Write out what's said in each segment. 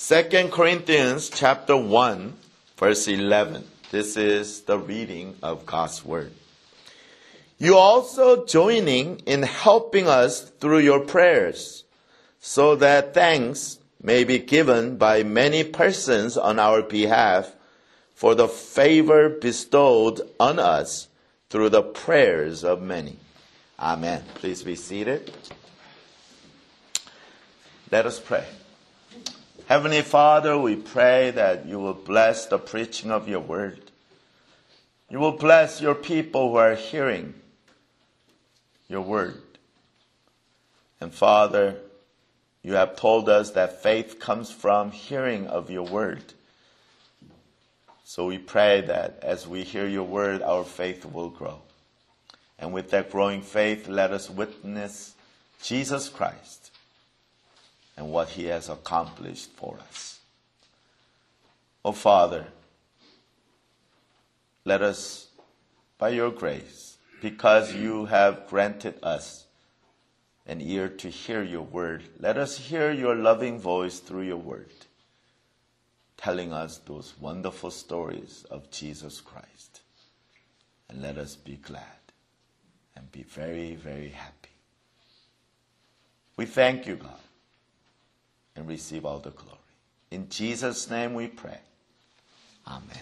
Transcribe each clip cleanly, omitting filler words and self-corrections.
2 Corinthians chapter 1, verse 11. This is the reading of God's Word. You also joining in helping us through your prayers, so that thanks may be given by many persons on our behalf for the favor bestowed on us through the prayers of many. Amen. Please be seated. Let us pray. Heavenly Father, we pray that you will bless the preaching of your word. You will bless your people who are hearing your word. And Father, you have told us that faith comes from hearing of your word. So we pray that as we hear your word, our faith will grow. And with that growing faith, let us witness Jesus Christ and what he has accomplished for us. Oh Father, let us, by your grace, because you have granted us an ear to hear your word, let us hear your loving voice through your word, telling us those wonderful stories of Jesus Christ. And let us be glad and be very, very happy. We thank you, God, and receive all the glory. In Jesus' name we pray. Amen.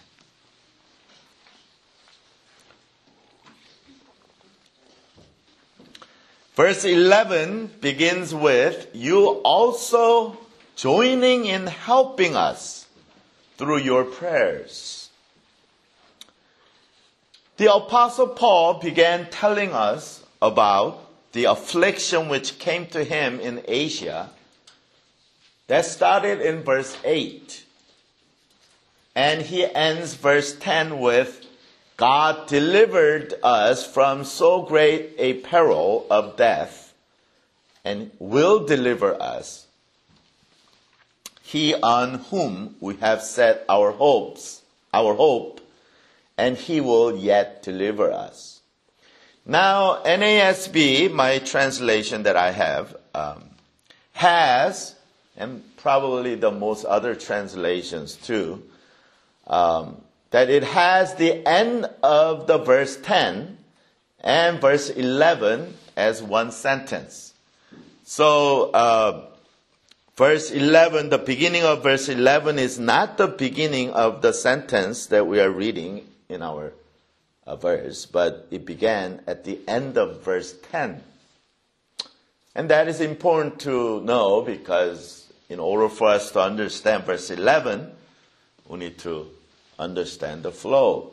Verse 11 begins with, you also joining in helping us through your prayers. The Apostle Paul began telling us about the affliction which came to him in Asia. That started in verse 8. And he ends verse 10 with, God delivered us from so great a peril of death and will deliver us. He on whom we have set our hope, and he will yet deliver us. Now, NASB, my translation that I have, has, and probably the most other translations too, that it has the end of the verse 10 and verse 11 as one sentence. So, verse 11, the beginning of verse 11 is not the beginning of the sentence that we are reading in our verse, but it began at the end of verse 10. And that is important to know because in order for us to understand verse 11, we need to understand the flow.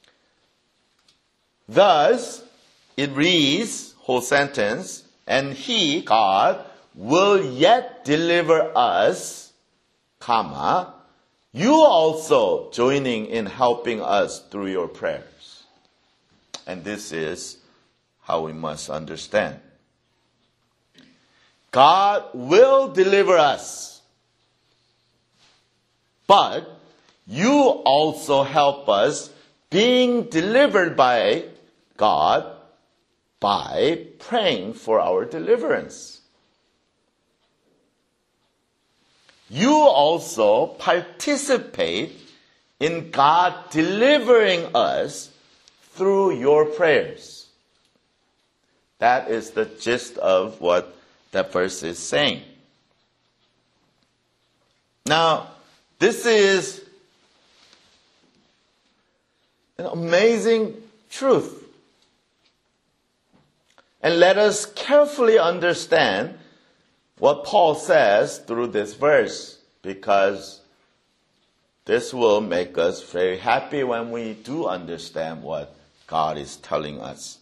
Thus, it reads, whole sentence, and he, God, will yet deliver us, comma, you also joining in helping us through your prayers. And this is how we must understand. God will deliver us, but you also help us being delivered by God by praying for our deliverance. You also participate in God delivering us through your prayers. That is the gist of what that verse is saying. Now, this is an amazing truth. And let us carefully understand what Paul says through this verse, because this will make us very happy when we do understand what God is telling us.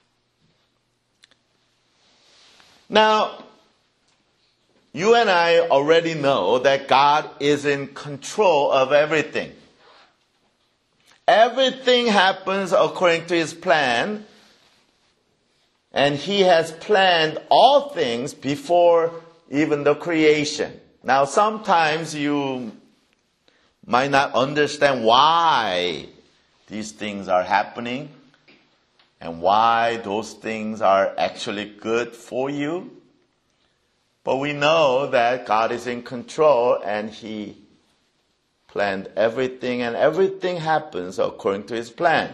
Now, you and I already know that God is in control of everything. Everything happens according to his plan, and he has planned all things before even the creation. Now, sometimes you might not understand why these things are happening and why those things are actually good for you. For we know that God is in control and He planned everything, and everything happens according to His plan.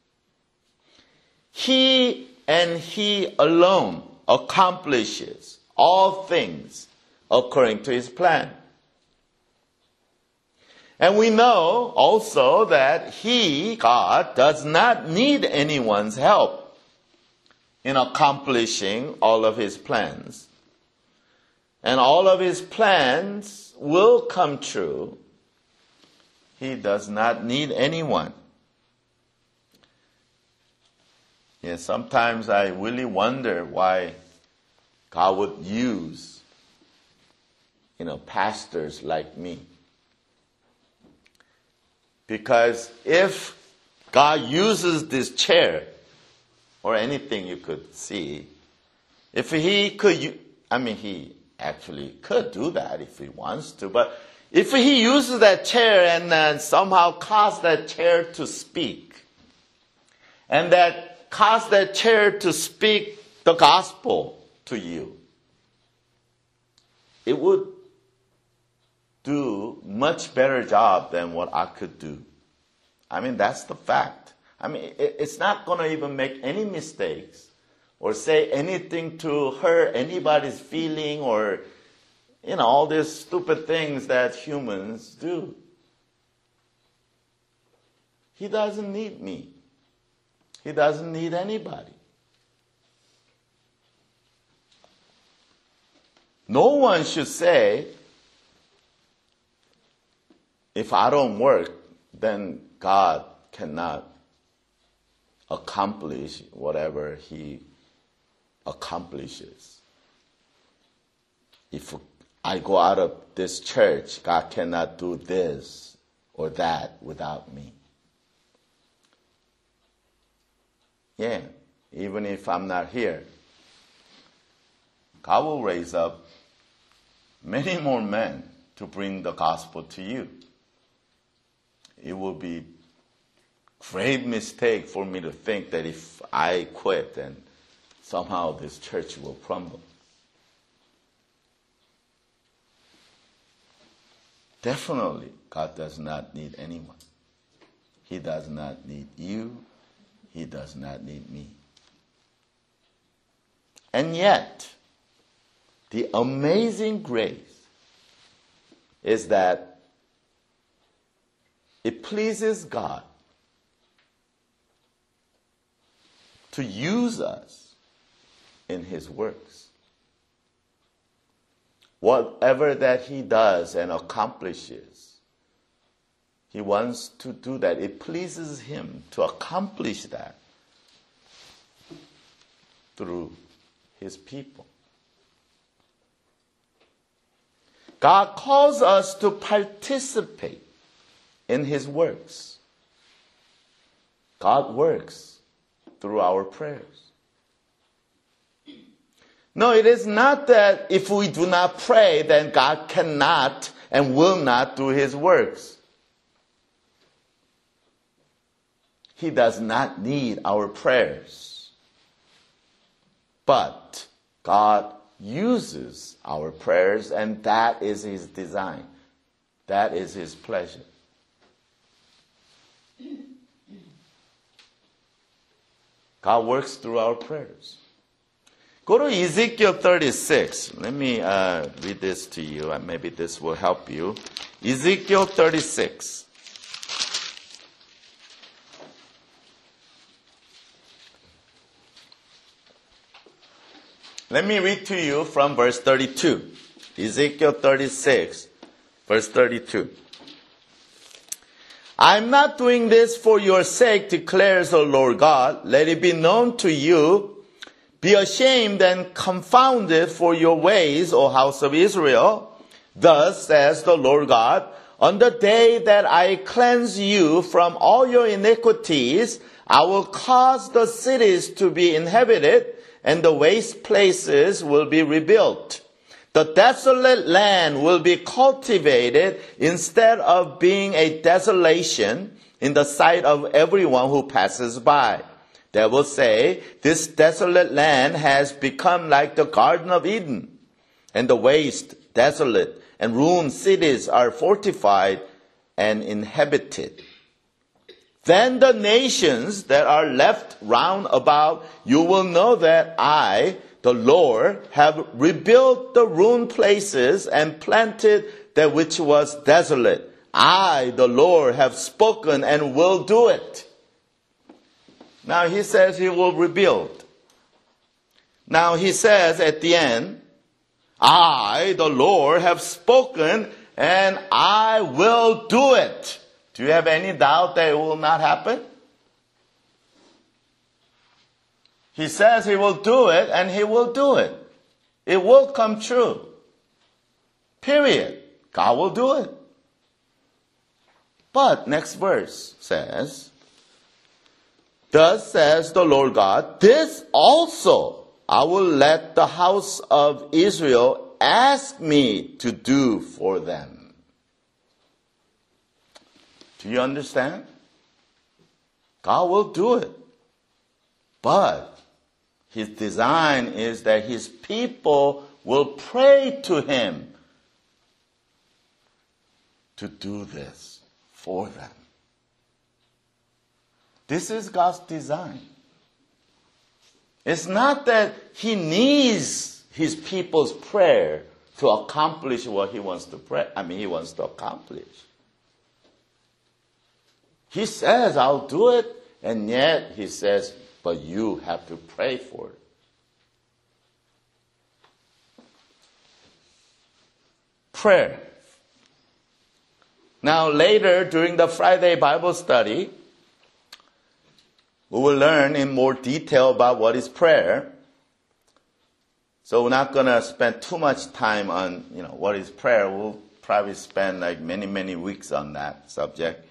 He and He alone accomplishes all things according to His plan. And we know also that He, God, does not need anyone's help in accomplishing all of His plans. And all of His plans will come true. He does not need anyone. Yes, sometimes I really wonder why God would use, pastors like me. Because if God uses this chair, or anything you could see, if He could, He actually could do that if He wants to, but if He uses that chair and somehow cause that chair to speak, and that cause that chair to speak the gospel to you, it would do much better job than what I could do. That's the fact. It's not going to even make any mistakes or say anything to hurt anybody's feeling or, all these stupid things that humans do. He doesn't need me. He doesn't need anybody. No one should say, if I don't work, then God cannot accomplish whatever He accomplishes. If I go out of this church, God cannot do this or that without me. Yeah, even if I'm not here, God will raise up many more men to bring the gospel to you. It will be a grave mistake for me to think that if I quit, then somehow this church will crumble. Definitely, God does not need anyone. He does not need you. He does not need me. And yet, the amazing grace is that it pleases God to use us in His works. Whatever that He does and accomplishes, He wants to do that. It pleases Him to accomplish that through His people. God calls us to participate in His works. God works through our prayers. No, it is not that if we do not pray, then God cannot and will not do His works. He does not need our prayers. But God uses our prayers, and that is His design. That is His pleasure. God works through our prayers. Go to Ezekiel 36. Let me read this to you, and maybe this will help you. Ezekiel 36. Let me read to you from verse 32. Ezekiel 36, verse 32. I'm not doing this for your sake, declares the Lord God. Let it be known to you. Be ashamed and confounded for your ways, O house of Israel. Thus says the Lord God, on the day that I cleanse you from all your iniquities, I will cause the cities to be inhabited, and the waste places will be rebuilt. The desolate land will be cultivated instead of being a desolation in the sight of everyone who passes by. They will say, this desolate land has become like the Garden of Eden. and the waste, desolate, and ruined cities are fortified and inhabited. Then the nations that are left round about, you will know that I, the Lord, have rebuilt the ruined places and planted that which was desolate. I, the Lord, have spoken and will do it. Now he says he will rebuild. Now he says at the end, I, the Lord, have spoken and I will do it. Do you have any doubt that it will not happen? He says he will do it and he will do it. It will come true. Period. God will do it. But next verse says, thus says the Lord God, this also I will let the house of Israel ask me to do for them. Do you understand? God will do it. But his design is that his people will pray to him to do this for them. This is God's design. It's not that he needs his people's prayer to accomplish what he wants to he wants to accomplish. He says, I'll do it, and yet he says, but you have to pray for it. Prayer. Now later, during the Friday Bible study, we will learn in more detail about what is prayer. So we're not going to spend too much time on, what is prayer. We'll probably spend many, many weeks on that subject.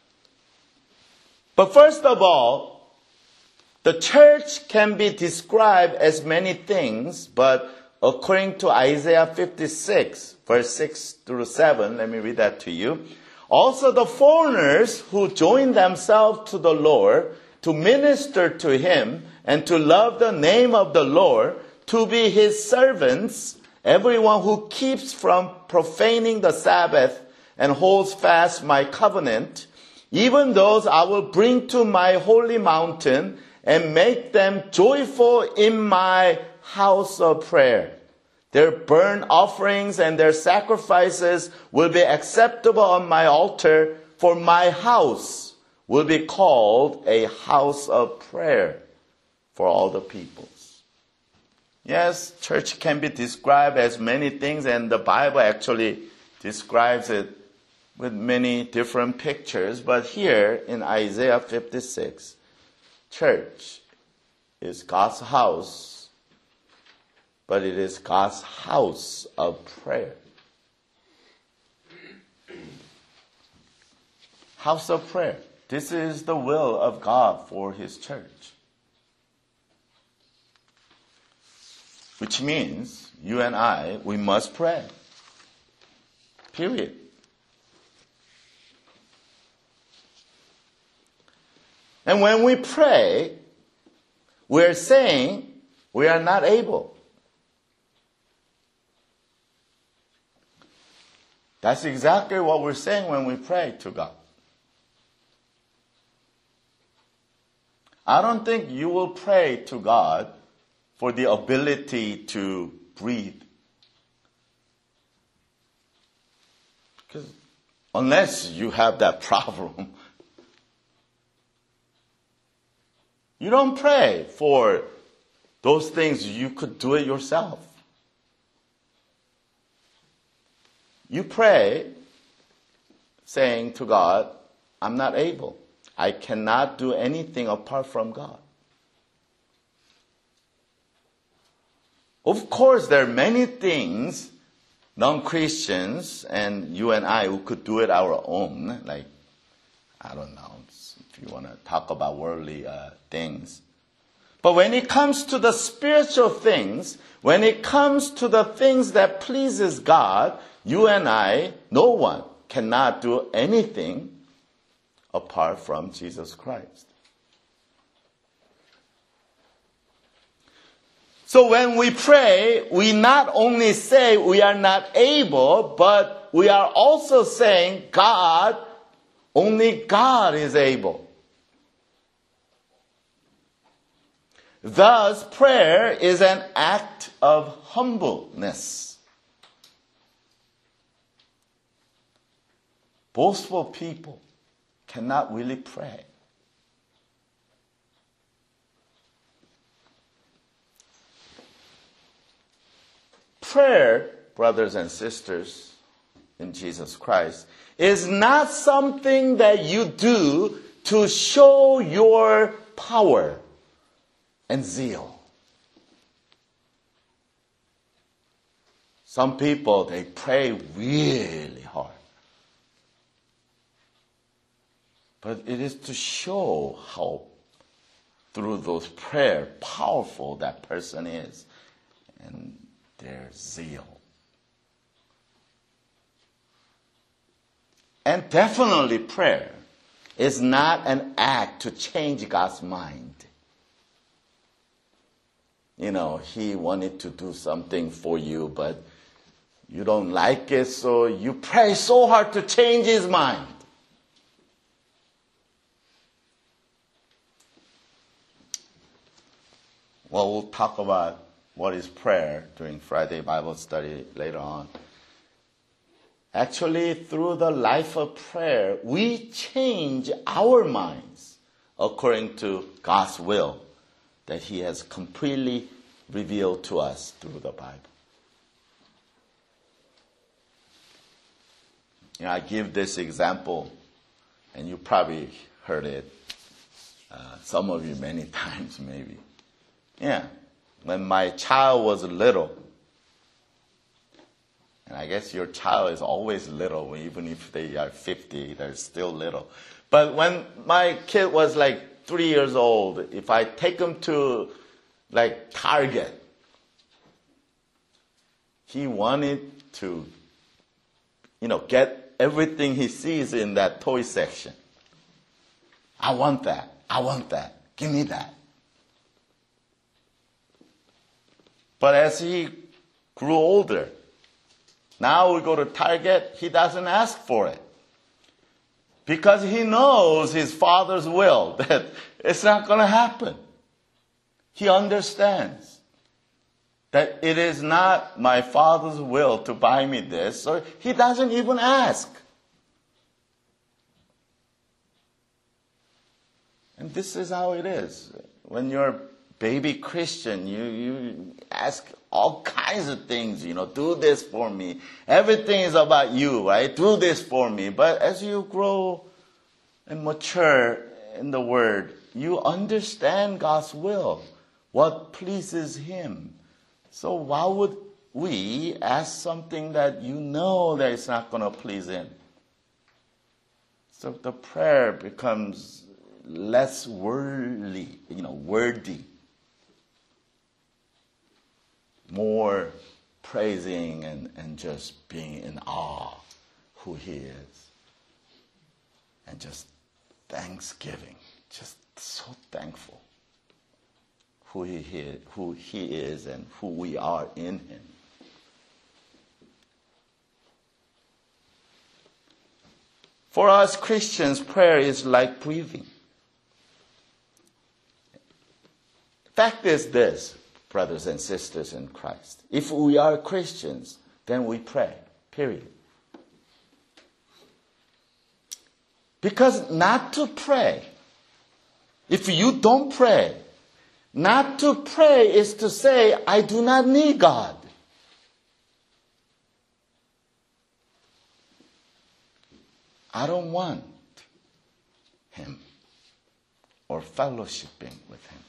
But first of all, the church can be described as many things, but according to Isaiah 56, verse 6 through 7, let me read that to you. Also the foreigners who join themselves to the Lord to minister to him and to love the name of the Lord, to be his servants, everyone who keeps from profaning the Sabbath and holds fast my covenant, even those I will bring to my holy mountain and make them joyful in my house of prayer. Their burnt offerings and their sacrifices will be acceptable on my altar, for my house will be called a house of prayer for all the peoples. Yes, church can be described as many things, and the Bible actually describes it with many different pictures. But here in Isaiah 56, church is God's house, but it is God's house of prayer. House of prayer. This is the will of God for his church. Which means you and I, we must pray. Period. And when we pray, we're saying we are not able. That's exactly what we're saying when we pray to God. I don't think you will pray to God for the ability to breathe. Because unless you have that problem, you don't pray for those things. You could do it yourself. You pray saying to God, I'm not able. I cannot do anything apart from God. Of course, there are many things non-Christians and you and I who could do it our own. Like, I don't know, if you want to talk about worldly things. But when it comes to the spiritual things, when it comes to the things that pleases God, you and I, no one cannot do anything apart from Jesus Christ. So when we pray, we not only say we are not able, but we are also saying, God, only God is able. Thus, prayer is an act of humbleness. Boastful people cannot really pray. Prayer, brothers and sisters in Jesus Christ, is not something that you do to show your power and zeal. Some people, they pray really hard. But it is to show how, through those prayers, powerful that person is and their zeal. And definitely prayer is not an act to change God's mind. You know, He wanted to do something for you, but you don't like it, so you pray so hard to change His mind. Well, we'll talk about what is prayer during Friday Bible study later on. Actually, through the life of prayer, we change our minds according to God's will that He has completely revealed to us through the Bible. You know, I give this example, and you probably heard it, some of you many times maybe. Yeah, when my child was little, and I guess your child is always little, even if they are 50, they're still little. But when my kid was like 3 years old, if I take him to like Target, he wanted to, get everything he sees in that toy section. I want that. I want that. Give me that. But as he grew older, now we go to Target, he doesn't ask for it. Because he knows his father's will, that it's not going to happen. He understands that it is not my father's will to buy me this, so he doesn't even ask. And this is how it is. When you're a baby Christian, you ask all kinds of things, do this for me. Everything is about you, right? Do this for me. But as you grow and mature in the Word, you understand God's will, what pleases Him. So why would we ask something that you know that it's not going to please Him? So the prayer becomes less worldly, wordy. More praising and just being in awe who He is. And just thanksgiving, just so thankful who He is and who we are in Him. For us Christians, prayer is like breathing. Fact is this, brothers and sisters in Christ. If we are Christians, then we pray, period. Because not to pray, if you don't pray, not to pray is to say, I do not need God. I don't want Him or fellowshipping with Him.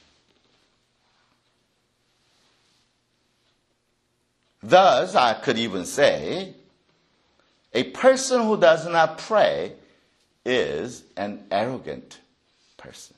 Thus, I could even say, a person who does not pray is an arrogant person.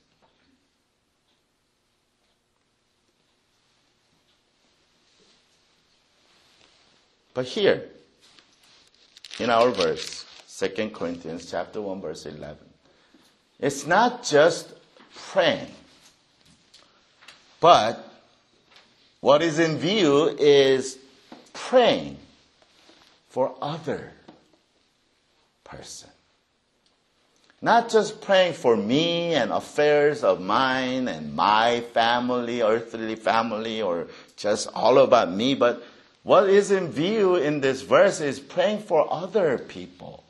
But here, in our verse, 2 Corinthians chapter 1, verse 11, it's not just praying, but what is in view is praying for other person. Not just praying for me and affairs of mine and my family, earthly family, or just all about me, but what is in view in this verse is praying for other people.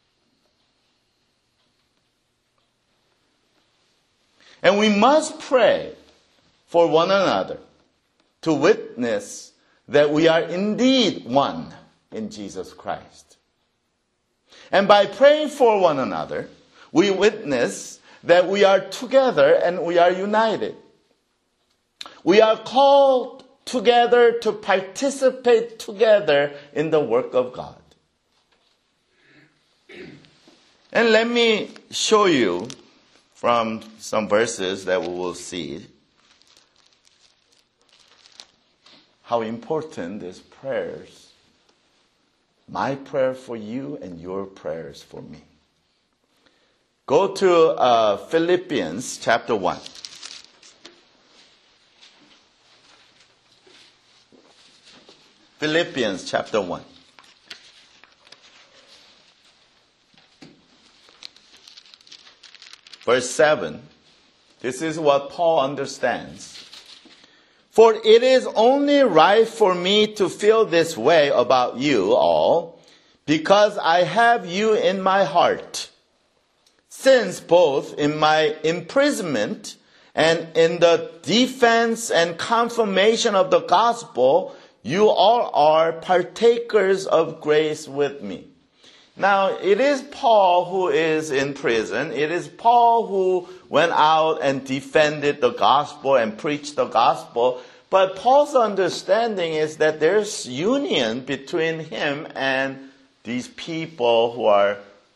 And we must pray for one another to witness that we are indeed one in Jesus Christ. And by praying for one another, we witness that we are together and we are united. We are called together to participate together in the work of God. And let me show you from some verses that we will see how important is prayers. My prayer for you and your prayers for me. Go to Philippians chapter 1. Philippians chapter 1. Verse 7. This is what Paul understands. For it is only right for me to feel this way about you all, because I have you in my heart. Since both in my imprisonment and in the defense and confirmation of the gospel, you all are partakers of grace with me. Now, it is Paul who is in prison. It is Paul who went out and defended the gospel and preached the gospel. But Paul's understanding is that there's union between him and these people who are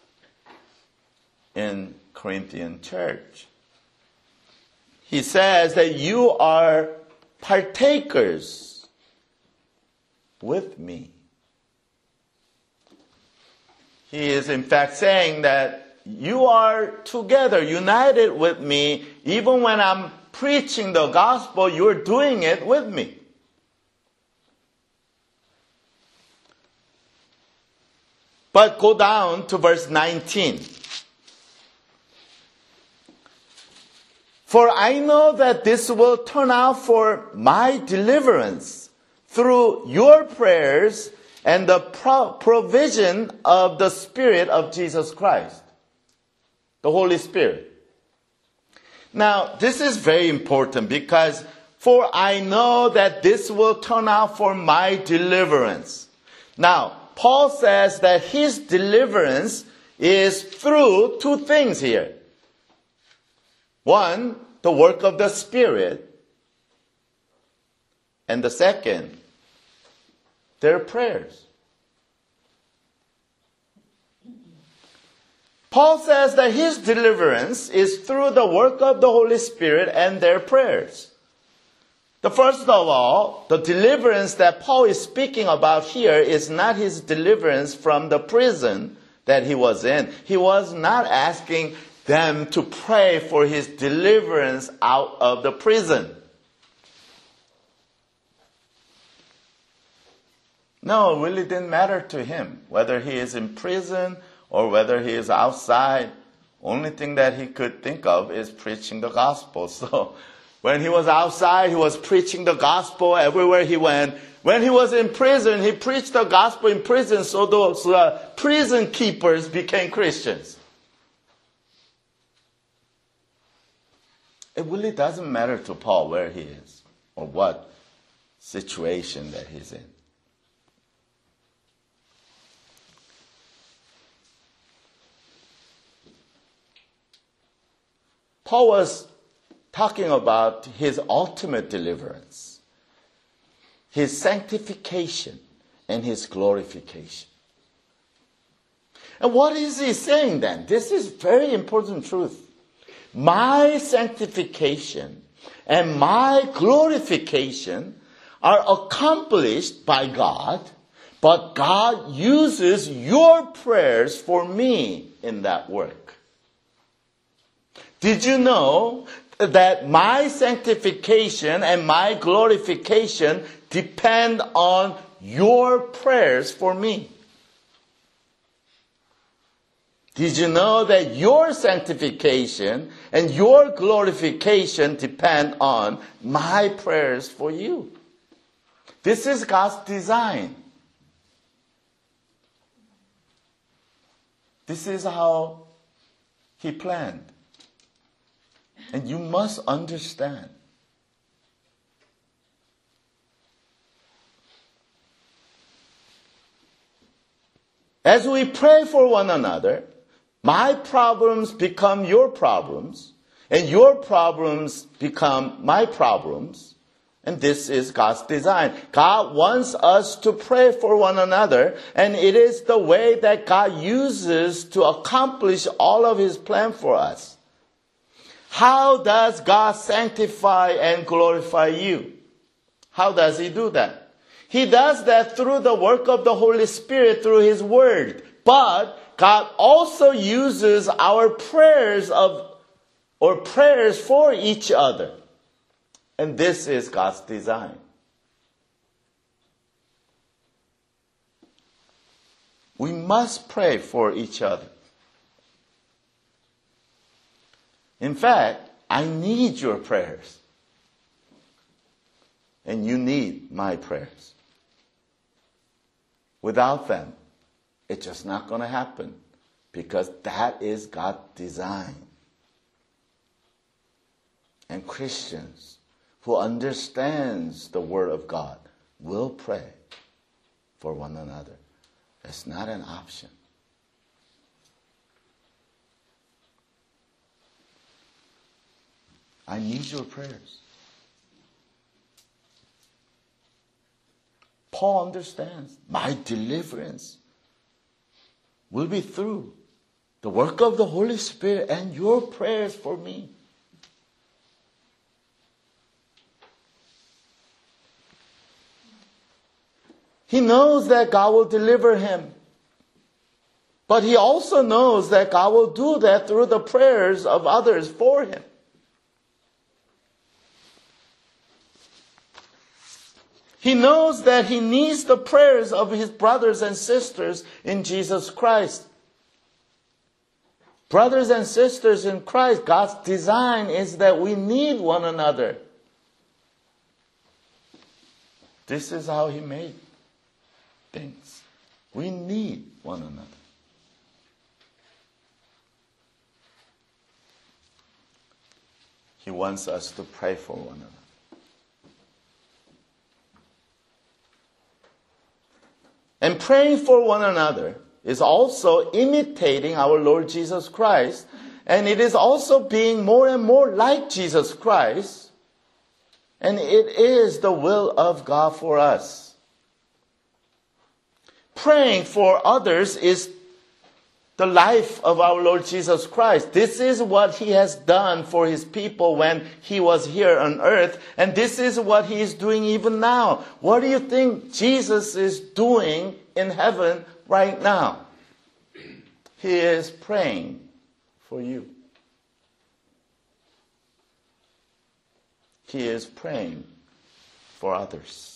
in Corinthian church. He says that you are partakers with me. He is in fact saying that you are together, united with me. Even when I'm preaching the gospel, you're doing it with me. But go down to verse 19. For I know that this will turn out for my deliverance through your prayers and the provision of the Spirit of Jesus Christ, the Holy Spirit. Now, this is very important because, for I know that this will turn out for my deliverance. Now, Paul says that his deliverance is through two things here. One, the work of the Spirit. And the second, their prayers. Paul says that his deliverance is through the work of the Holy Spirit and their prayers. The first of all, the deliverance that Paul is speaking about here is not his deliverance from the prison that he was in. He was not asking them to pray for his deliverance out of the prison. No, it really didn't matter to him whether he is in prison or whether he is outside. Only thing that he could think of is preaching the gospel. So when he was outside, he was preaching the gospel everywhere he went. When he was in prison, he preached the gospel in prison, so those prison keepers became Christians. It really doesn't matter to Paul where he is or what situation that he's in. Paul was talking about his ultimate deliverance, his sanctification, and his glorification. And what is he saying then? This is very important truth. My sanctification and my glorification are accomplished by God, but God uses your prayers for me in that work. Did you know that my sanctification and my glorification depend on your prayers for me? Did you know that your sanctification and your glorification depend on my prayers for you? This is God's design. This is how He planned. And you must understand. As we pray for one another, my problems become your problems, and your problems become my problems. And this is God's design. God wants us to pray for one another, and it is the way that God uses to accomplish all of His plan for us. How does God sanctify and glorify you? How does He do that? He does that through the work of the Holy Spirit, through His Word. But God also uses our prayers for each other. And this is God's design. We must pray for each other. In fact, I need your prayers. And you need my prayers. Without them, it's just not going to happen. Because that is God's design. And Christians who understands the Word of God will pray for one another. That's not an option. I need your prayers. Paul understands my deliverance will be through the work of the Holy Spirit and your prayers for me. He knows that God will deliver him. But he also knows that God will do that through the prayers of others for him. He knows that he needs the prayers of his brothers and sisters in Jesus Christ. Brothers and sisters in Christ, God's design is that we need one another. This is how he made things. We need one another. He wants us to pray for one another. And praying for one another is also imitating our Lord Jesus Christ. And it is also being more and more like Jesus Christ. And it is the will of God for us. Praying for others is the life of our Lord Jesus Christ. This is what he has done for his people when he was here on earth. And this is what he is doing even now. What do you think Jesus is doing in heaven right now? He is praying for you. He is praying for others.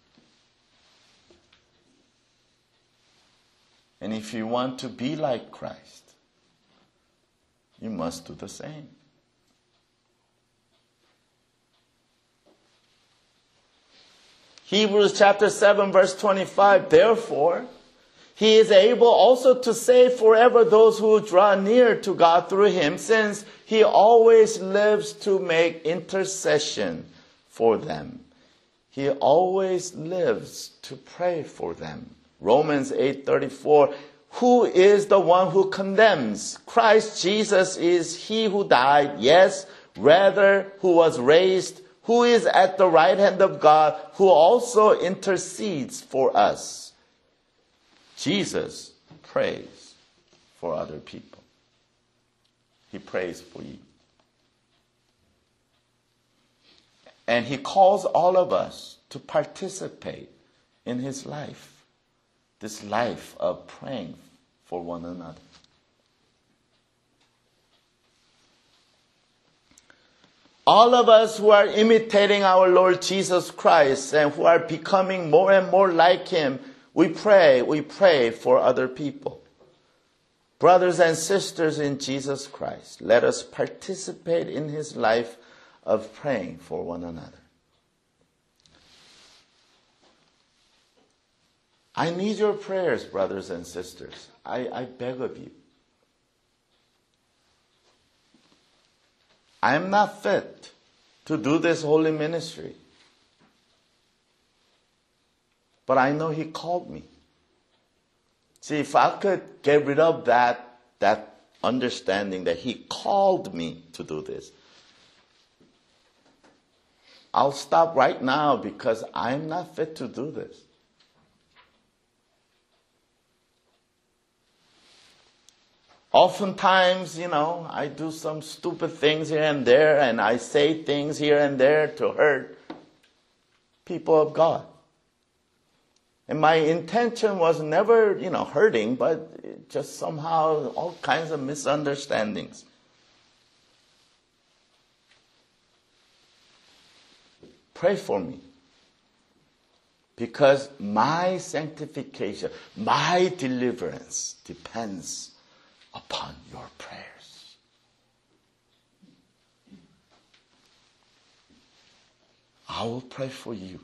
And if you want to be like Christ, you must do the same. Hebrews chapter 7 verse 25, therefore, he is able also to save forever those who draw near to God through him, since he always lives to make intercession for them. He always lives to pray for them. Romans 8:34, who is the one who condemns? Christ Jesus is he who died, yes, rather who was raised, who is at the right hand of God, who also intercedes for us. Jesus prays for other people. He prays for you. And he calls all of us to participate in his life. This life of praying for one another. All of us who are imitating our Lord Jesus Christ and who are becoming more and more like Him, we pray for other people. Brothers and sisters in Jesus Christ, let us participate in His life of praying for one another. I need your prayers, brothers and sisters. I beg of you. I am not fit to do this holy ministry. But I know He called me. See, if I could get rid of that understanding that He called me to do this, I'll stop right now because I'm not fit to do this. Oftentimes, I do some stupid things here and there, and I say things here and there to hurt people of God. And my intention was never, hurting, but just somehow all kinds of misunderstandings. Pray for me. Because my sanctification, my deliverance depends upon your prayers. I will pray for you.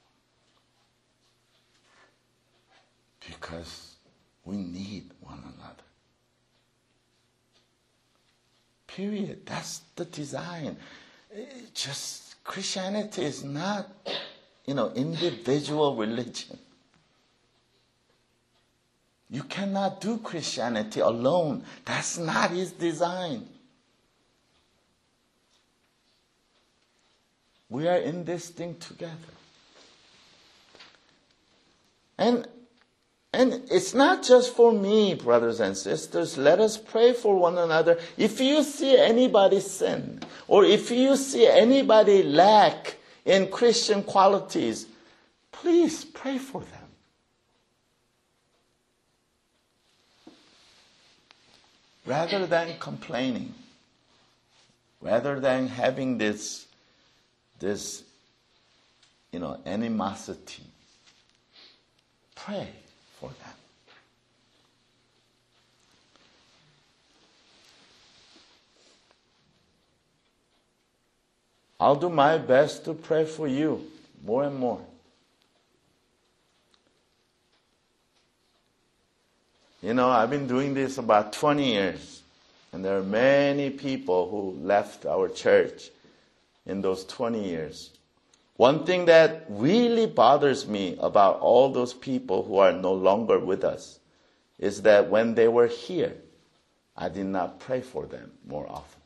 Because we need one another. Period. That's the design. Christianity is not, individual religion. You cannot do Christianity alone. That's not His design. We are in this thing together. And it's not just for me, brothers and sisters. Let us pray for one another. If you see anybody sin, or if you see anybody lack in Christian qualities, please pray for them. Rather than complaining, rather than having this animosity, pray for them. I'll do my best to pray for you more and more. I've been doing this about 20 years, and there are many people who left our church in those 20 years. One thing that really bothers me about all those people who are no longer with us is that when they were here, I did not pray for them more often.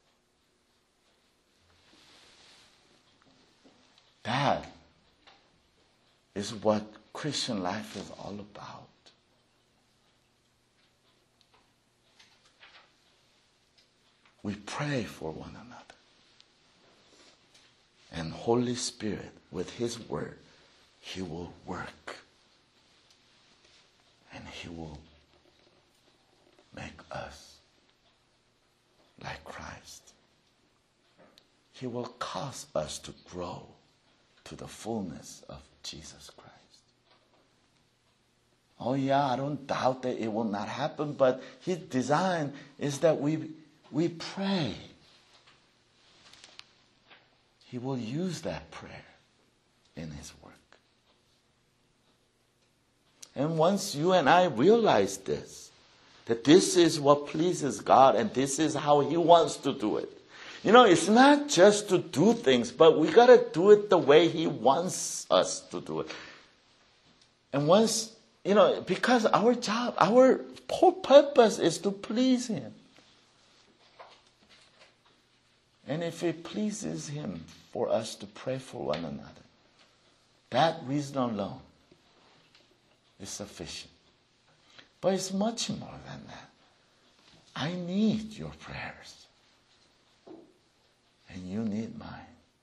That is what Christian life is all about. We pray for one another. And Holy Spirit, with His Word, He will work. And He will make us like Christ. He will cause us to grow to the fullness of Jesus Christ. Oh yeah, I don't doubt that it will not happen, but His design is that we pray. He will use that prayer in His work. And once you and I realize this, that this is what pleases God and this is how He wants to do it. It's not just to do things, but we got to do it the way He wants us to do it. And once, because our job, our whole purpose is to please Him. And if it pleases Him for us to pray for one another, that reason alone is sufficient. But it's much more than that. I need your prayers. And you need mine.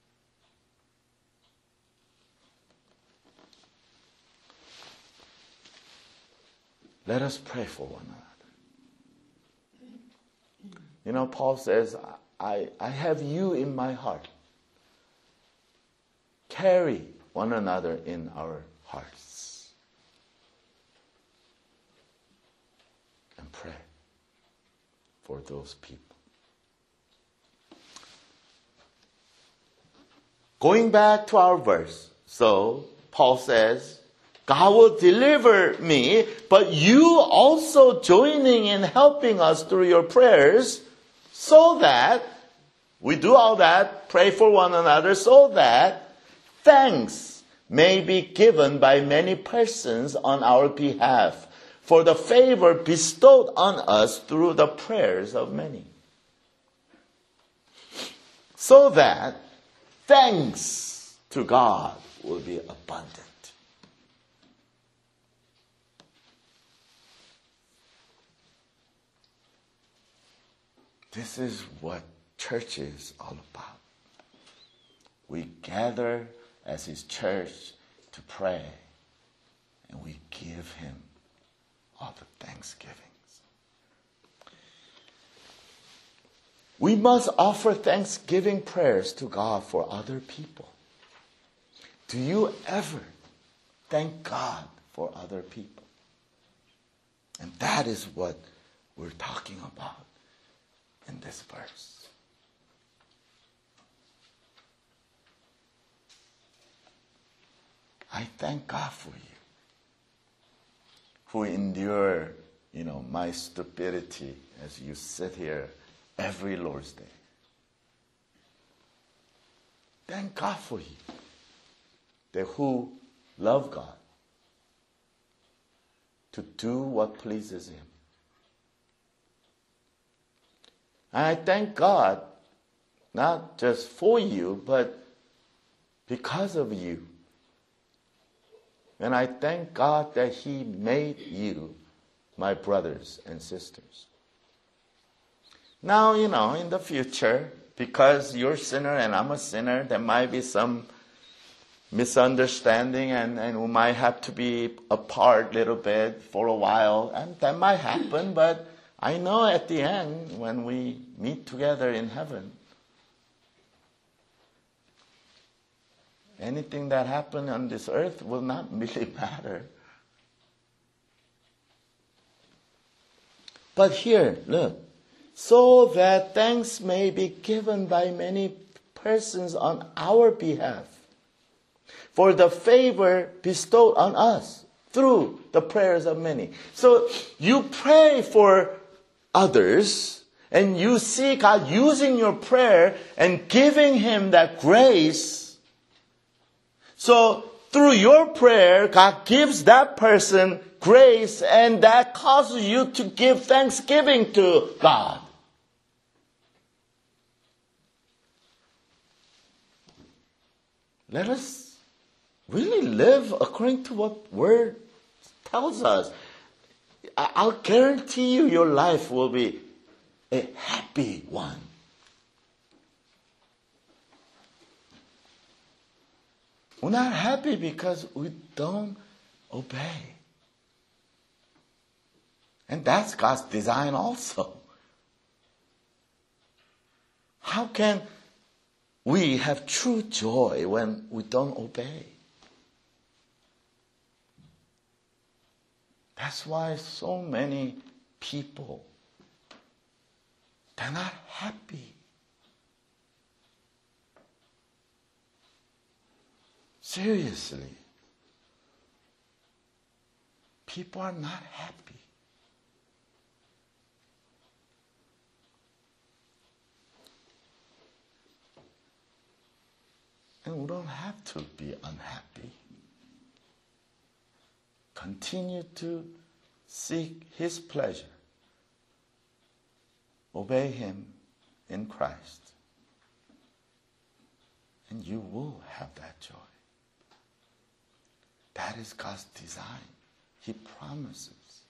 Let us pray for one another. Paul says, I have you in my heart. Carry one another in our hearts. And pray for those people. Going back to our verse, so Paul says, God will deliver me, but you also joining in helping us through your prayers, so that we do all that, pray for one another, so that thanks may be given by many persons on our behalf for the favor bestowed on us through the prayers of many. So that thanks to God will be abundant. This is what church is all about. We gather as His church to pray, and we give Him all the thanksgivings. We must offer thanksgiving prayers to God for other people. Do you ever thank God for other people? And that is what we're talking about in this verse. I thank God for you, who endure, my stupidity as you sit here every Lord's Day. Thank God for you, that who love God, to do what pleases Him. And I thank God, not just for you, but because of you. And I thank God that He made you my brothers and sisters. Now, in the future, because you're a sinner and I'm a sinner, there might be some misunderstanding and we might have to be apart a little bit for a while. And that might happen, but I know at the end, when we meet together in heaven, anything that happened on this earth will not really matter. But here, look. So that thanks may be given by many persons on our behalf for the favor bestowed on us through the prayers of many. So you pray for others, and you see God using your prayer and giving Him that grace. So through your prayer, God gives that person grace, and that causes you to give thanksgiving to God. Let us really live according to what Word tells us. I'll guarantee you your life will be a happy one. We're not happy because we don't obey. And that's God's design also. How can we have true joy when we don't obey? That's why so many people, they're not happy. Seriously. People are not happy. And we don't have to be unhappy. Continue to seek His pleasure. Obey Him in Christ. And you will have that joy. That is God's design. He promises.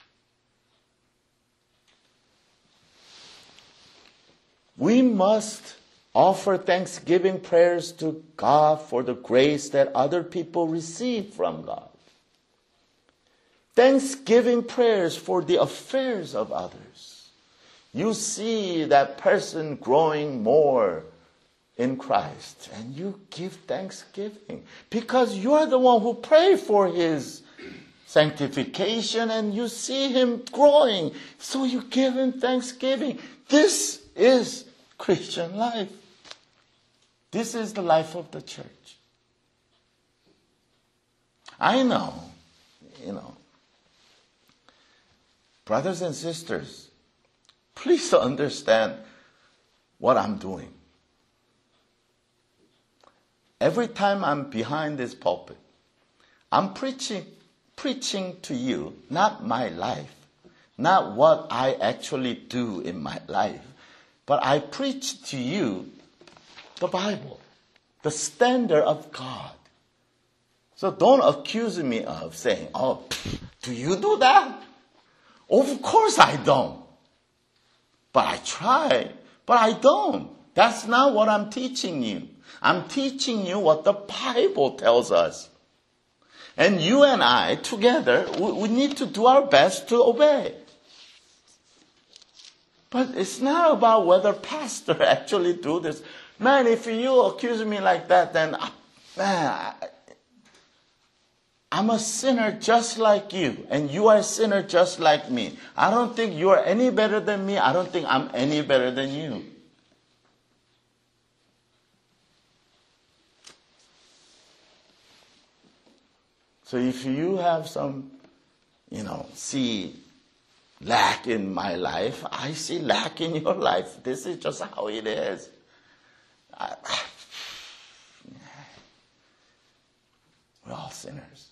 We must offer thanksgiving prayers to God for the grace that other people receive from God. Thanksgiving prayers for the affairs of others. You see that person growing more in Christ, and you give thanksgiving because you are the one who prayed for his sanctification, and you see him growing, so you give him thanksgiving. This is Christian life. This is the life of the church. I know, brothers and sisters, please understand what I'm doing. Every time I'm behind this pulpit, I'm preaching to you, not my life, not what I actually do in my life, but I preach to you the Bible, the standard of God. So don't accuse me of saying, oh, do you do that? Of course I don't. But I try, but I don't. That's not what I'm teaching you. I'm teaching you what the Bible tells us. And you and I, together, we need to do our best to obey. But it's not about whether pastor actually do this. Man, if you accuse me like that, then, I'm a sinner just like you, and you are a sinner just like me. I don't think you are any better than me. I don't think I'm any better than you. So if you have some, see lack in my life, I see lack in your life. This is just how it is. We're all sinners.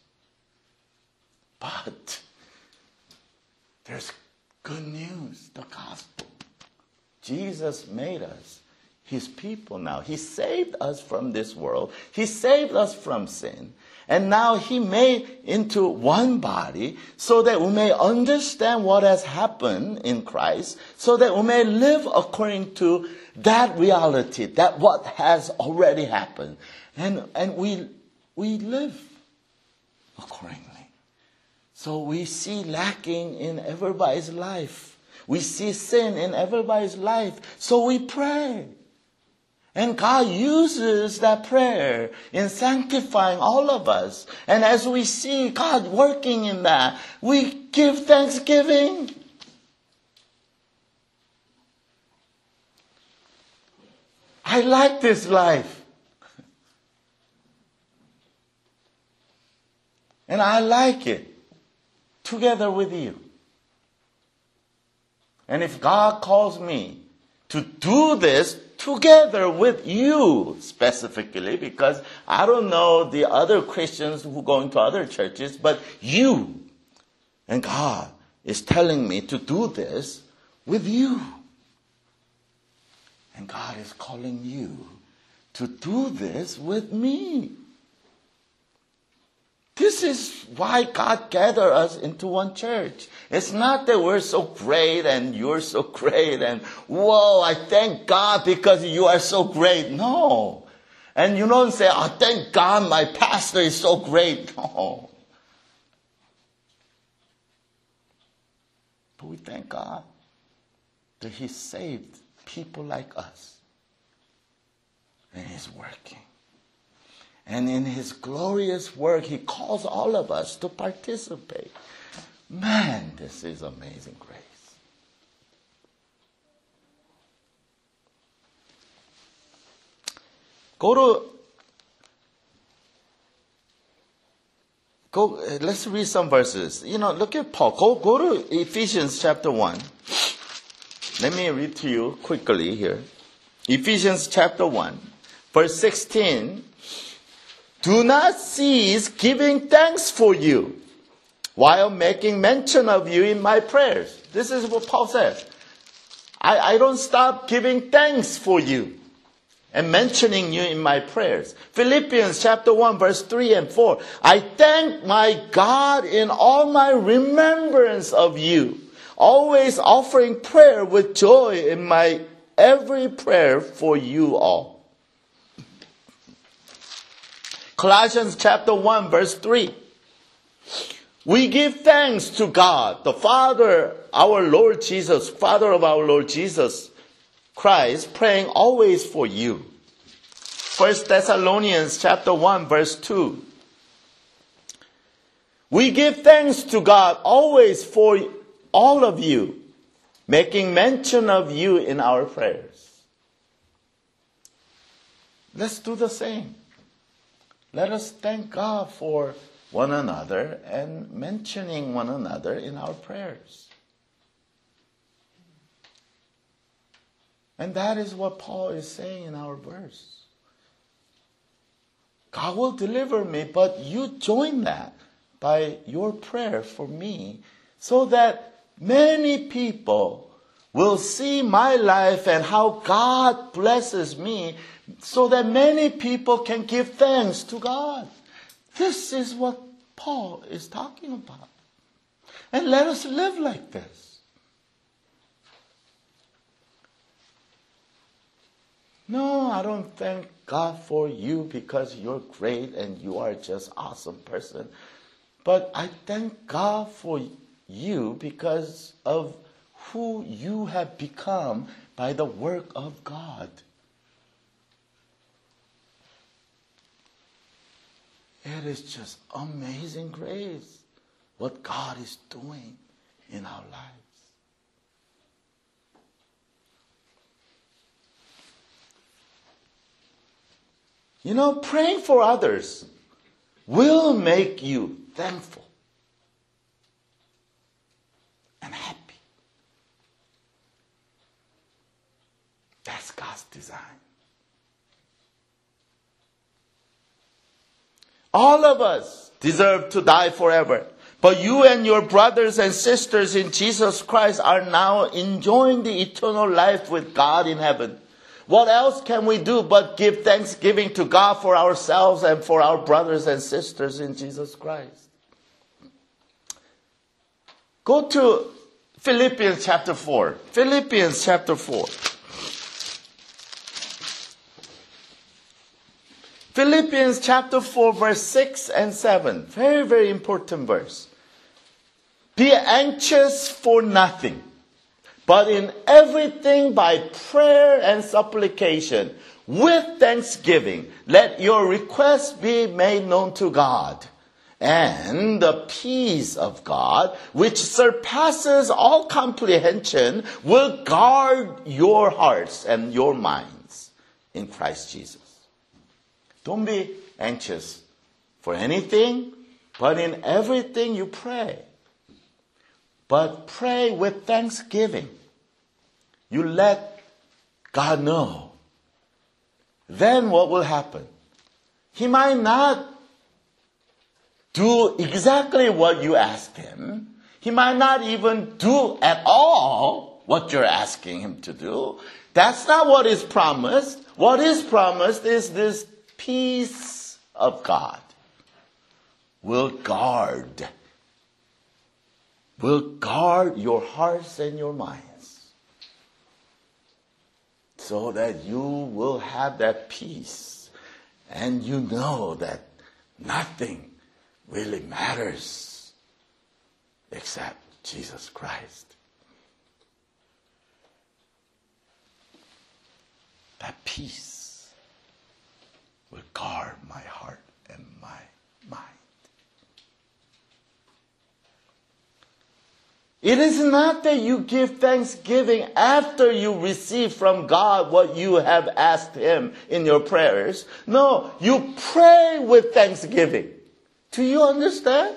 But there's good news, the gospel. Jesus made us his people now. He saved us from this world. He saved us from sin. And now he made into one body so that we may understand what has happened in Christ, so that we may live according to that reality, that what has already happened. And we live accordingly. So we see lacking in everybody's life. We see sin in everybody's life. So we pray. And God uses that prayer in sanctifying all of us. And as we see God working in that, we give thanksgiving. I like this life. And I like it together with you. And if God calls me to do this together with you specifically, because I don't know the other Christians who go into other churches, but you, and God is telling me to do this with you. And God is calling you to do this with me. This is why God gathered us into one church. It's not that we're so great and you're so great and, whoa, I thank God because you are so great. No. And you don't say, oh, thank God my pastor is so great. No. But we thank God that he saved people like us. And he's working. And in his glorious work, he calls all of us to participate. Man, this is amazing grace. Let's read some verses. Look at Paul. Go to Ephesians chapter 1. Let me read to you quickly here. Ephesians chapter 1, verse 16. Do not cease giving thanks for you while making mention of you in my prayers. This is what Paul says. I don't stop giving thanks for you and mentioning you in my prayers. Philippians chapter 1, verse 3 and 4. I thank my God in all my remembrance of you, always offering prayer with joy in my every prayer for you all. Colossians chapter 1, verse 3. We give thanks to God, the Father, our Lord Jesus, Father of our Lord Jesus Christ, praying always for you. 1 Thessalonians chapter 1, verse 2. We give thanks to God always for all of you, making mention of you in our prayers. Let's do the same. Let us thank God for one another and mentioning one another in our prayers. And that is what Paul is saying in our verse. God will deliver me, but you join that by your prayer for me so that many people will see my life and how God blesses me so that many people can give thanks to God. This is what Paul is talking about. And let us live like this. No, I don't thank God for you because you're great and you are just an awesome person. But I thank God for you because of who you have become by the work of God. It is just amazing grace what God is doing in our lives. You know, praying for others will make you thankful and happy. That's God's design. All of us deserve to die forever. But you and your brothers and sisters in Jesus Christ are now enjoying the eternal life with God in heaven. What else can we do but give thanksgiving to God for ourselves and for our brothers and sisters in Jesus Christ? Go to Philippians chapter 4. Philippians chapter 4. Philippians chapter 4 verse 6 and 7. Very, very important verse. Be anxious for nothing, but in everything by prayer and supplication, with thanksgiving, let your requests be made known to God. And the peace of God, which surpasses all comprehension, will guard your hearts and your minds in Christ Jesus. Don't be anxious for anything, but in everything you pray. But pray with thanksgiving. You let God know. Then what will happen? He might not do exactly what you asked him. He might not even do at all what you're asking him to do. That's not what is promised. What is promised is this peace of God will guard your hearts and your minds so that you will have that peace and you know that nothing really matters except Jesus Christ. That peace will guard my heart and my mind. It is not that you give thanksgiving after you receive from God what you have asked him in your prayers. No, you pray with thanksgiving. Do you understand?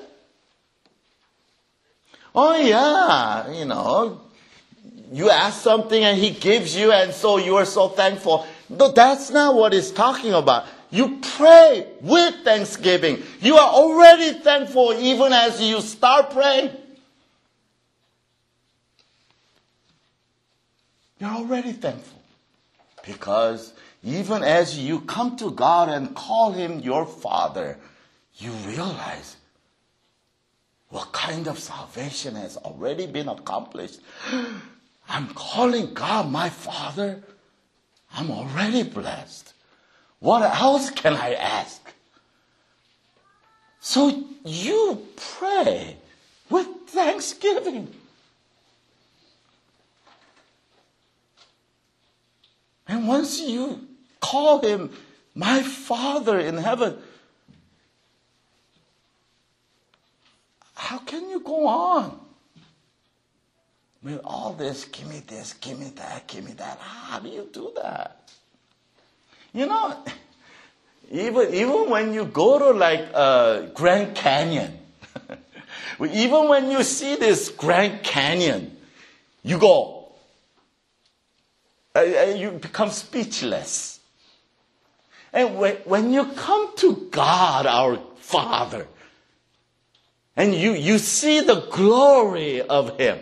Oh yeah, you ask something and he gives you and so you are so thankful. No, that's not what it's talking about. You pray with thanksgiving. You are already thankful even as you start praying. You're already thankful. Because even as you come to God and call him your Father, you realize what kind of salvation has already been accomplished. I'm calling God my Father. I'm already blessed. What else can I ask? So you pray with thanksgiving. And once you call him my Father in heaven, how can you go on with all this, give me this, give me that, give me that? How do you do that? You know, even when you go to like Grand Canyon, even when you see this Grand Canyon, you go, you become speechless. And when you come to God, our Father, and you see the glory of him,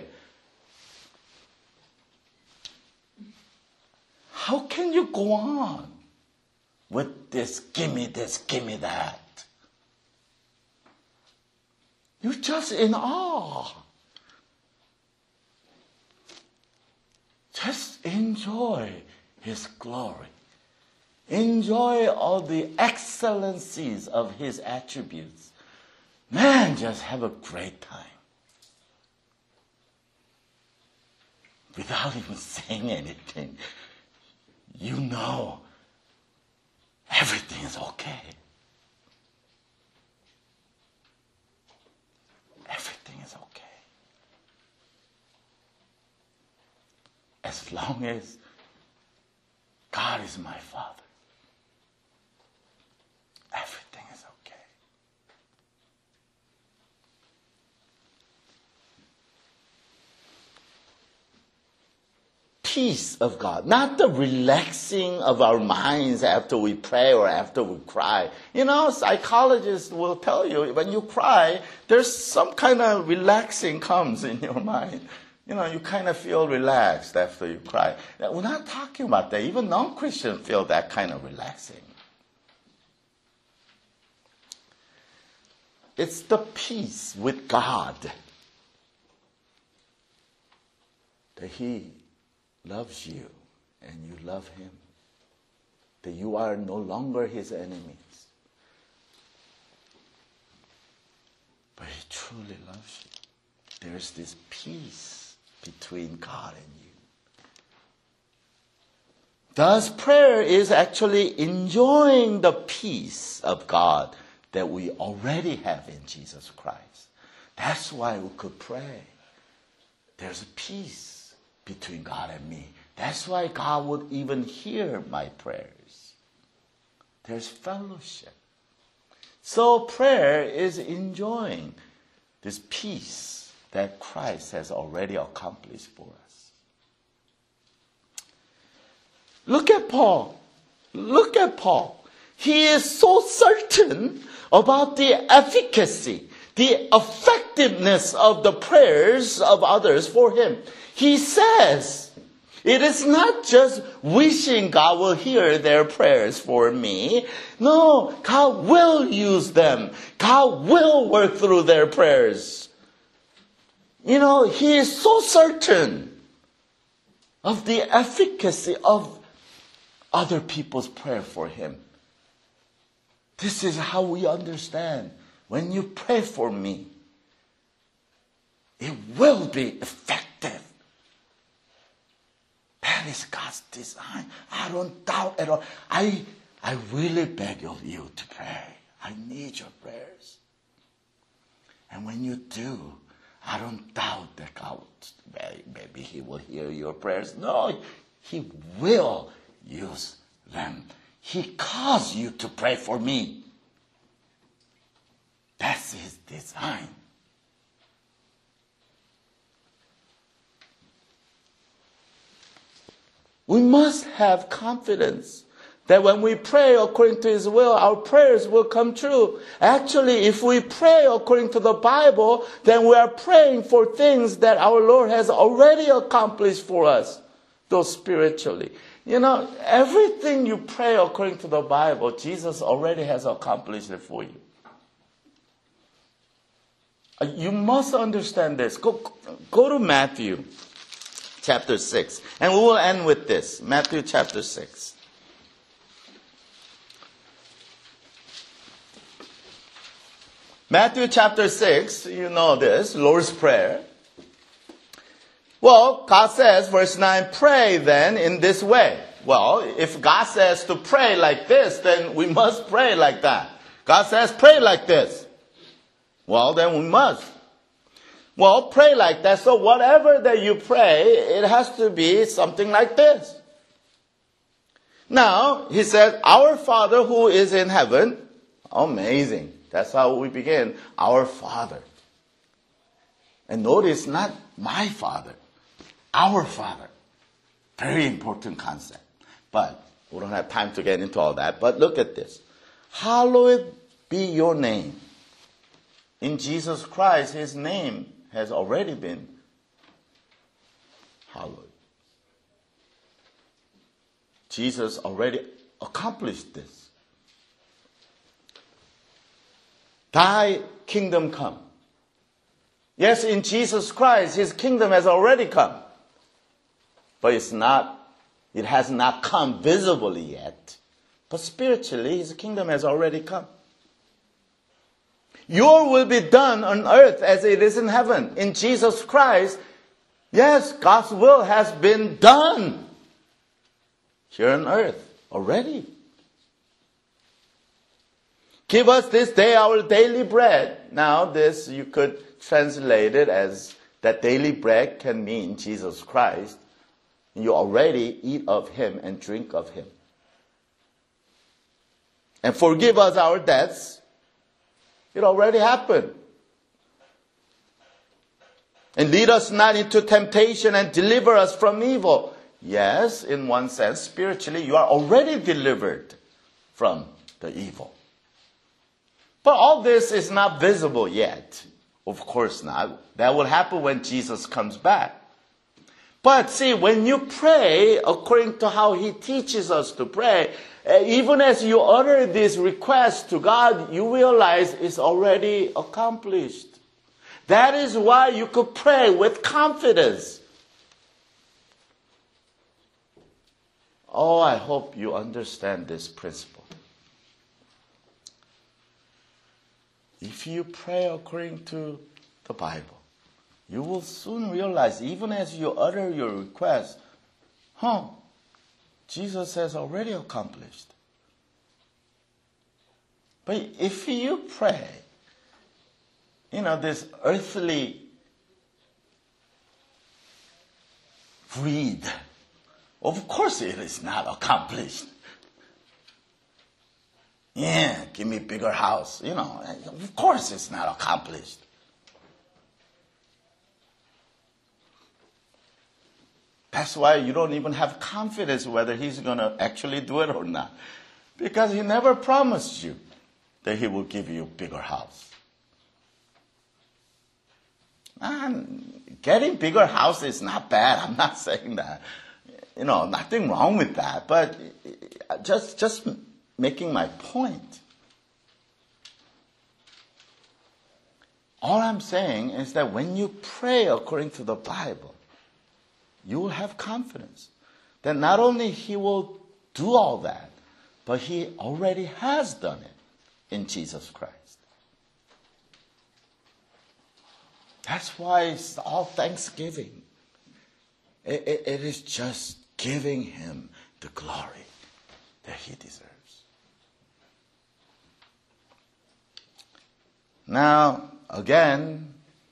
how can you go on with this, give me that? You're just in awe. Just enjoy his glory. Enjoy all the excellencies of his attributes. Man, just have a great time. Without even saying anything, you know everything is okay. Everything is okay. As long as God is my Father, everything is okay. Peace of God, not the relaxing of our minds after we pray or after we cry. You know, psychologists will tell you when you cry, there's some kind of relaxing comes in your mind. You know, you kind of feel relaxed after you cry. We're not talking about that. Even non-Christians feel that kind of relaxing. It's the peace with God that he loves you and you love him. That you are no longer his enemies. But he truly loves you. There's this peace between God and you. Thus, prayer is actually enjoying the peace of God that we already have in Jesus Christ. That's why we could pray. There's a peace between God and me. That's why God would even hear my prayers. There's fellowship. So prayer is enjoying this peace that Christ has already accomplished for us. Look at Paul. Look at Paul. He is so certain about the efficacy, the effectiveness of the prayers of others for him. He says, it is not just wishing God will hear their prayers for me. No, God will use them. God will work through their prayers. You know, he is so certain of the efficacy of other people's prayer for him. This is how we understand. When you pray for me, it will be effective. That is God's design. I don't doubt at all. I really beg of you to pray. I need your prayers. And when you do, I don't doubt that God, maybe he will hear your prayers. No, he will use them. He calls you to pray for me. That's his design. We must have confidence that when we pray according to his will, our prayers will come true. Actually, if we pray according to the Bible, then we are praying for things that our Lord has already accomplished for us, though spiritually. You know, everything you pray according to the Bible, Jesus already has accomplished it for you. You must understand this. Go to Matthew chapter 6. And we will end with this. Matthew chapter 6. Matthew chapter 6, you know this, Lord's Prayer. Well, God says, verse 9, pray then in this way. Well, if God says to pray like this, then we must pray like that. God says, pray like this. Well, then we must. Well, pray like that. So whatever that you pray, it has to be something like this. Now, he says, our Father who is in heaven. Amazing. That's how we begin. Our Father. And notice, not my Father. Our Father. Very important concept. But we don't have time to get into all that. But look at this. Hallowed be your name. In Jesus Christ, his name has already been hallowed. Jesus already accomplished this. Thy kingdom come. Yes, in Jesus Christ, his kingdom has already come. But it has not come visibly yet. But spiritually, his kingdom has already come. Your will be done on earth as it is in heaven. In Jesus Christ, yes, God's will has been done here on earth already. Give us this day our daily bread. Now this you could translate it as that daily bread can mean Jesus Christ. You already eat of him and drink of him. And forgive us our debts. It already happened. And lead us not into temptation and deliver us from evil. Yes, in one sense, spiritually, you are already delivered from the evil. But all this is not visible yet. Of course not. That will happen when Jesus comes back. But see, when you pray according to how he teaches us to pray, even as you utter this request to God, you realize it's already accomplished. That is why you could pray with confidence. Oh, I hope you understand this principle. If you pray according to the Bible, you will soon realize, even as you utter your request, Jesus has already accomplished. But if you pray, this earthly greed, of course it is not accomplished. Yeah, give me a bigger house. Of course it's not accomplished. That's why you don't even have confidence whether he's going to actually do it or not. Because he never promised you that he will give you a bigger house. And getting bigger house is not bad. I'm not saying that. Nothing wrong with that. But just making my point. All I'm saying is that when you pray according to the Bible, you will have confidence that not only he will do all that, but he already has done it in Jesus Christ. That's why it's all thanksgiving. It is just giving him the glory that he deserves. Now, again,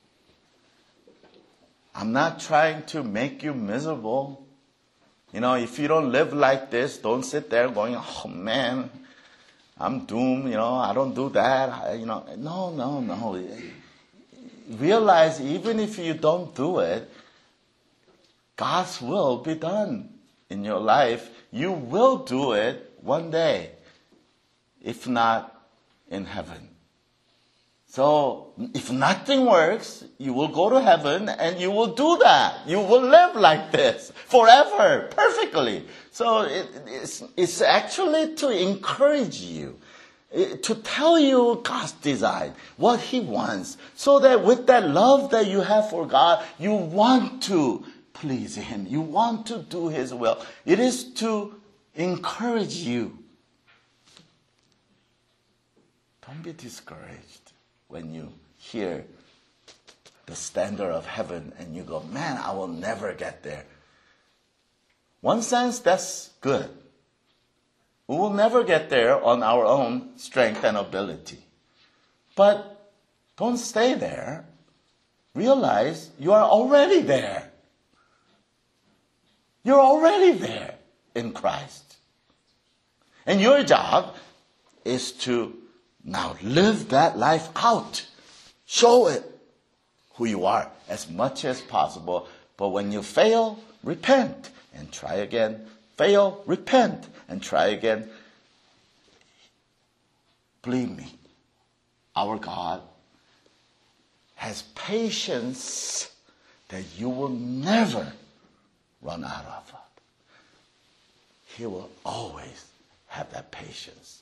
I'm not trying to make you miserable. If you don't live like this, don't sit there going, oh man, I'm doomed, I don't do that. No. Realize even if you don't do it, God's will be done in your life. You will do it one day, if not in heaven. So, if nothing works, you will go to heaven and you will do that. You will live like this forever, perfectly. So, it's actually to encourage you, to tell you God's design, what he wants, so that with that love that you have for God, you want to please him. You want to do his will. It is to encourage you. Don't be discouraged when you hear the standard of heaven and you go, man, I will never get there. One sense, that's good. We will never get there on our own strength and ability. But don't stay there. Realize you are already there. You're already there in Christ. And your job is to now live that life out. Show it who you are as much as possible. But when you fail, repent and try again. Fail, repent and try again. Believe me, our God has patience that you will never run out of. He will always have that patience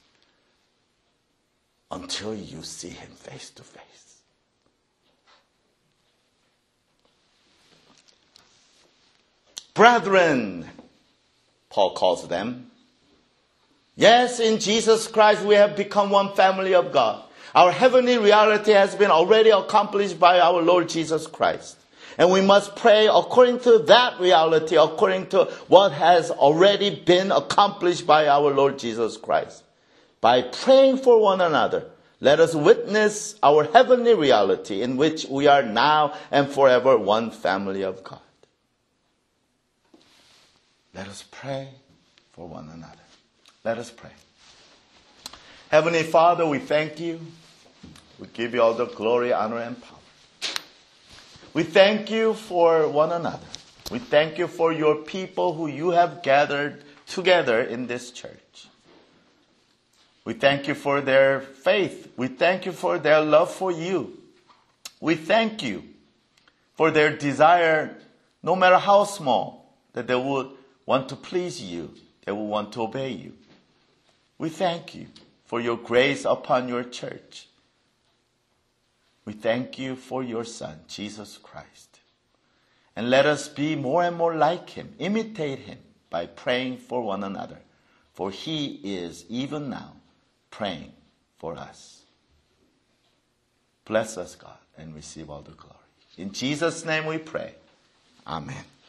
until you see him face to face. Brethren, Paul calls them. Yes, in Jesus Christ we have become one family of God. Our heavenly reality has been already accomplished by our Lord Jesus Christ. And we must pray according to that reality, according to what has already been accomplished by our Lord Jesus Christ. By praying for one another, let us witness our heavenly reality in which we are now and forever one family of God. Let us pray for one another. Let us pray. Heavenly Father, we thank you. We give you all the glory, honor, and power. We thank you for one another. We thank you for your people who you have gathered together in this church. We thank you for their faith. We thank you for their love for you. We thank you for their desire, no matter how small, that they would want to please you, they will want to obey you. We thank you for your grace upon your church. We thank you for your Son, Jesus Christ. And let us be more and more like him, imitate him by praying for one another. For he is even now praying for us. Bless us, God, and receive all the glory. In Jesus' name we pray. Amen.